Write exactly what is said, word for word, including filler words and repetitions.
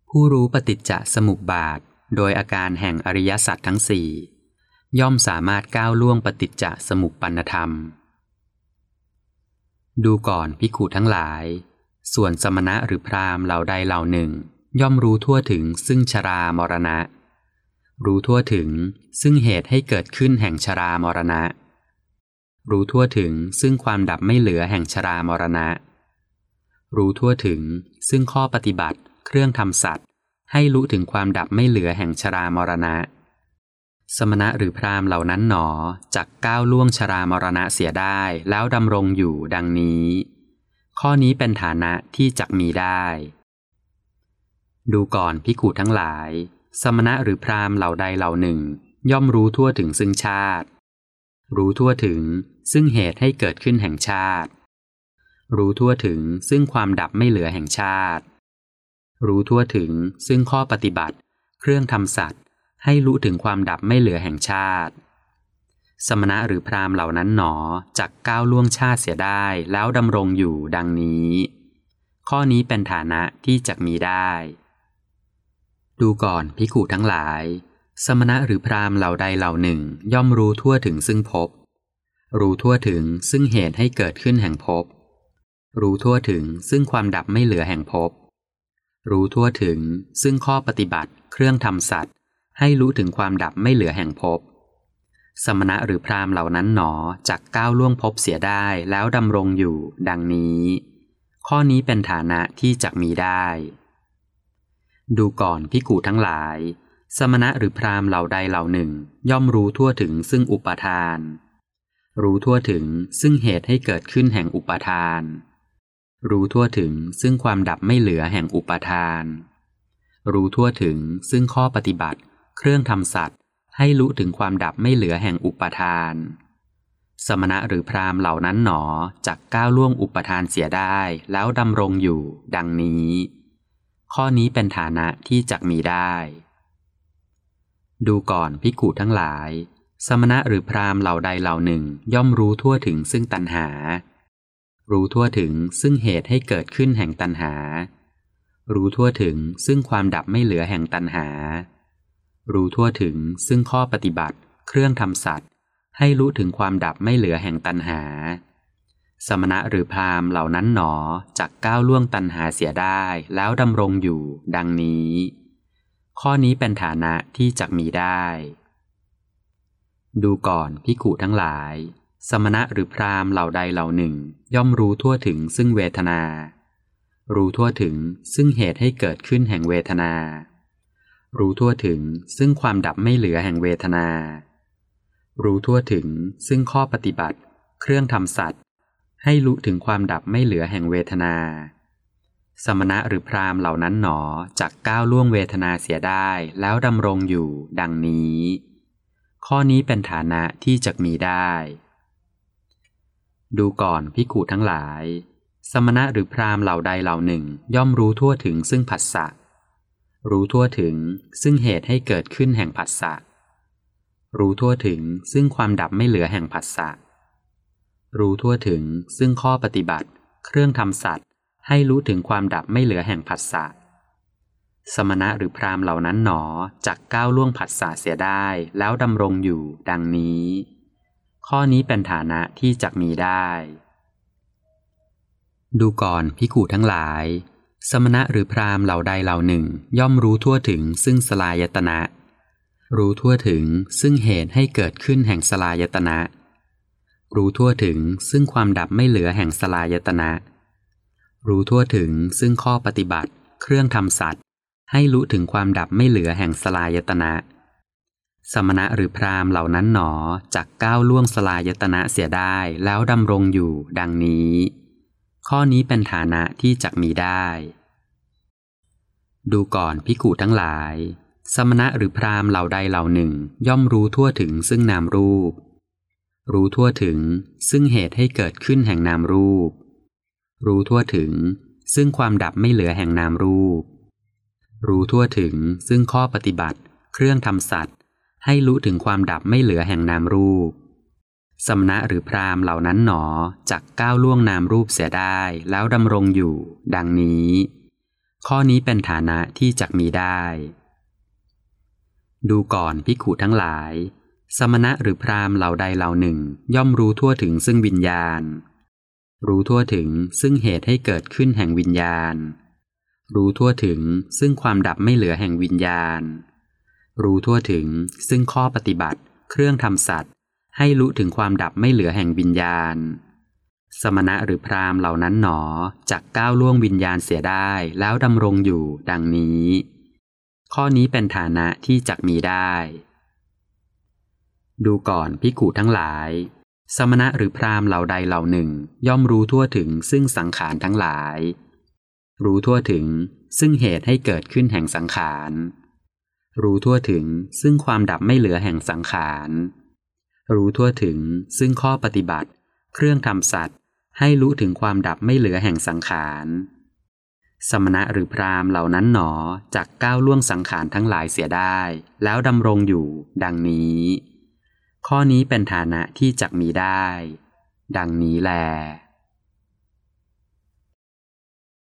ผู้รู้ปฏิจจสมุปบาทโดยอาการแห่งอริยสัจทั้งสี่ย่อมสามารถก้าวล่วงปฏิจจสมุปปนธรรมดูก่อนภิกขุทั้งหลายส่วนสมณะหรือพราหมณ์เหล่าใดเหล่าหนึ่งย่อมรู้ทั่วถึงซึ่งชรามรณะรู้ทั่วถึงซึ่งเหตุให้เกิดขึ้นแห่งชรามรณะรู้ทั่วถึงซึ่งความดับไม่เหลือแห่งชรามรณะรู้ทั่วถึงซึ่งข้อปฏิบัติเครื่องทำสัตว์ให้รู้ถึงความดับไม่เหลือแห่งชรามรณะสมณะหรือพราหมณ์เหล่านั้นหนอจักก้าวล่วงชรามรณะเสียได้แล้วดำรงอยู่ดังนี้ข้อนี้เป็นฐานะที่จักมีได้ดูก่อนภิกขุทั้งหลายสมณะหรือพราหมณ์เหล่าใดเหล่าหนึ่งย่อมรู้ทั่วถึงซึ่งชาติรู้ทั่วถึงซึ่งเหตุให้เกิดขึ้นแห่งชาติรู้ทั่วถึงซึ่งความดับไม่เหลือแห่งชาติรู้ทั่วถึงซึ่งข้อปฏิบัติเครื่องทำสัตว์ให้รู้ถึงความดับไม่เหลือแห่งชาติสมณะหรือพราหมณ์เหล่านั้นหนอจักก้าวล่วงชาติเสียได้แล้วดำรงอยู่ดังนี้ข้อนี้เป็นฐานะที่จักมีได้ดูก่อนภิกขุทั้งหลายสมณะหรือพราหมณ์เหล่าใดเหล่าหนึ่งย่อมรู้ทั่วถึงซึ่งภพรู้ทั่วถึงซึ่งเหตุให้เกิดขึ้นแห่งภพรู้ทั่วถึงซึ่งความดับไม่เหลือแห่งภพรู้ทั่วถึงซึ่งข้อปฏิบัติเครื่องทำสัตว์ให้รู้ถึงความดับไม่เหลือแห่งภพสมณะหรือพราหมณ์เหล่านั้นหนอจักก้าวล่วงภพเสียได้แล้วดำรงอยู่ดังนี้ข้อนี้เป็นฐานะที่จักมีได้ดูก่อนภิกขุทั้งหลายสมณะหรือพราหมณ์เหล่าใดเหล่าหนึ่งย่อมรู้ทั่วถึงซึ่งอุปาทานรู้ทั่วถึงซึ่งเหตุให้เกิดขึ้นแห่งอุปาทานรู้ทั่วถึงซึ่งความดับไม่เหลือแห่งอุปาทานรู้ทั่วถึงซึ่งข้อปฏิบัติเครื่องทำสัตว์ให้รู้ถึงความดับไม่เหลือแห่งอุปาทานสมณะหรือพราหมณ์เหล่านั้นหนอจักก้าวล่วงอุปาทานเสียได้แล้วดำรงอยู่ดังนี้ข้อนี้เป็นฐานะที่จักมีได้ดูก่อนภิกขุทั้งหลายสมณะหรือพราหมณ์เหล่าใดเหล่าหนึ่งย่อมรู้ทั่วถึงซึ่งตัณหารู้ทั่วถึงซึ่งเหตุให้เกิดขึ้นแห่งตัณหารู้ทั่วถึงซึ่งความดับไม่เหลือแห่งตัณหารู้ทั่วถึงซึ่งข้อปฏิบัติเครื่องทำสัตว์ให้รู้ถึงความดับไม่เหลือแห่งตัณหาสมณะหรือพราหมณ์เหล่านั้นหนอจักก้าวล่วงตัณหาเสียได้แล้วดำรงอยู่ดังนี้ข้อนี้เป็นฐานะที่จักมีได้ดูก่อนภิกขุทั้งหลายสมณะหรือพราหมณ์เหล่าใดเหล่าหนึ่งย่อมรู้ทั่วถึงซึ่งเวทนารู้ทั่วถึงซึ่งเหตุให้เกิดขึ้นแห่งเวทนารู้ทั่วถึงซึ่งความดับไม่เหลือแห่งเวทนารู้ทั่วถึงซึ่งข้อปฏิบัติเครื่องทำสัตว์ให้รู้ถึงความดับไม่เหลือแห่งเวทนาสมณะหรือพราหมณ์เหล่านั้นหนอจักก้าวล่วงเวทนาเสียได้แล้วดำรงอยู่ดังนี้ข้อนี้เป็นฐานะที่จักมีได้ดูก่อนภิกขุทั้งหลายสมณะหรือพราหมณ์เหล่าใดเหล่าหนึ่งย่อมรู้ทั่วถึงซึ่งผัสสะรู้ทั่วถึงซึ่งเหตุให้เกิดขึ้นแห่งผัสสะรู้ทั่วถึงซึ่งความดับไม่เหลือแห่งผัสสะรู้ทั่วถึงซึ่งข้อปฏิบัติเครื่องทำสัตว์ให้รู้ถึงความดับไม่เหลือแห่งผัสสะสมณะหรือพราหมณ์เหล่านั้นหนอจักก้าวล่วงผัสสะเสียได้แล้วดำรงอยู่ดังนี้ข้อนี้เป็นฐานะที่จักมีได้ดูก่อนภิกขุทั้งหลายสมณะหรือพราหมณ์เหล่าใดเหล่าหนึ่งย่อมรู้ทั่วถึงซึ่งสลายตนะรู้ทั่วถึงซึ่งเหตุให้เกิดขึ้นแห่งสลายตนะรู้ทั่วถึงซึ่งความดับไม่เหลือแห่งสลายตนะรู้ทั่วถึงซึ่งข้อปฏิบัติเครื่องทำสัตว์ให้รู้ถึงความดับไม่เหลือแห่งสลายตนะสมณะหรือพราหมณ์เหล่านั้นหนอจักก้าวล่วงสลายตนะเสียได้แล้วดำรงอยู่ดังนี้ข้อนี้เป็นฐานะที่จักมีได้ดูก่อนภิกขุทั้งหลายสมณะหรือพราหมณ์เหล่าใดเหล่าหนึ่งย่อมรู้ทั่วถึงซึ่งนามรูปรู้ทั่วถึงซึ่งเหตุให้เกิดขึ้นแห่งนามรูปรู้ทั่วถึงซึ่งความดับไม่เหลือแห่งนามรูปรู้ทั่วถึงซึ่งข้อปฏิบัติเครื่องทำสัตว์ให้รู้ถึงความดับไม่เหลือแห่งนามรูปสมณะหรือพราหมณ์เหล่านั้นหนอจักก้าวล่วงนามรูปเสียได้แล้วดำรงอยู่ดังนี้ข้อนี้เป็นฐานะที่จักมีได้ ดูก่อนภิกขุทั้งหลายสมณะหรือพราหมณ์เหล่าใดเหล่าหนึ่งย่อมรู้ทั่วถึงซึ่งวิญญาณรู้ทั่วถึงซึ่งเหตุให้เกิดขึ้นแห่งวิญญาณรู้ทั่วถึงซึ่งความดับไม่เหลือแห่งวิญญาณรู้ทั่วถึงซึ่งข้อปฏิบัติเครื่องทำสัตว์ให้รู้ถึงความดับไม่เหลือแห่งวิญญาณสมณะหรือพราหมณ์เหล่านั้นหนอจักก้าวล่วงวิญญาณเสียได้แล้วดำรงอยู่ดังนี้ข้อนี้เป็นฐานะที่จักมีได้ดูก่อนภิกขุทั้งหลายสมณะหรือพราหมณ์เหล่าใดเหล่าหนึ่งย่อมรู้ทั่วถึงซึ่งสังขารทั้งหลายรู้ทั่วถึงซึ่งเหตุให้เกิดขึ้นแห่งสังขารรู้ทั่วถึงซึ่งความดับไม่เหลือแห่งสังขารรู้ทั่วถึงซึ่งข้อปฏิบัติเครื่องทำสัตว์ให้รู้ถึงความดับไม่เหลือแห่งสังขารสมณะหรือพราหมณ์เหล่านั้นหนอจักก้าวล่วงสังขารทั้งหลายเสียได้แล้วดำรงอยู่ดังนี้ข้อนี้เป็นฐานะที่จักมีได้ดังนี้แล